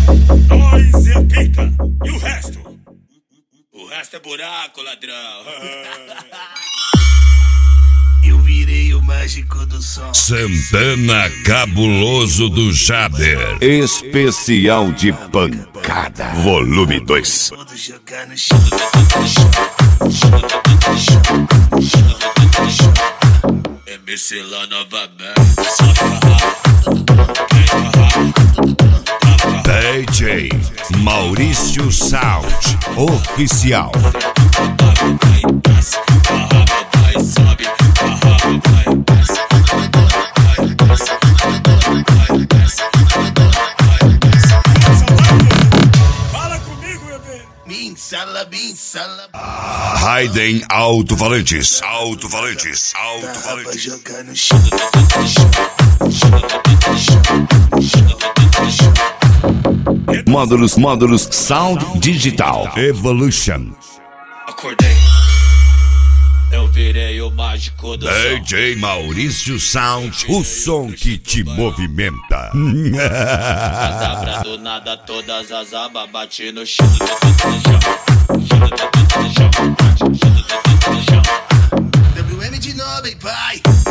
Nós é pica. E o resto? O resto é buraco, ladrão. Eu virei o mágico do som. Santana Cabuloso do Jader. Especial de pancada. Volume 2. Vou jogar no chão. MC lá novamente. DJ Maurício Sound Oficial. Fala comigo, bebê. Binsala. Raiden Alto-Valentes. Alto-Valentes. Pra Alto-Valentes. jogar no chão. Módulos Sound Digital. Evolution. Acordei. Eu virei o mágico do som. DJ Maurício Sound. O som que te movimenta. Cadabra do nada, todas as abas bate no chão. WM de novo, hein, pai?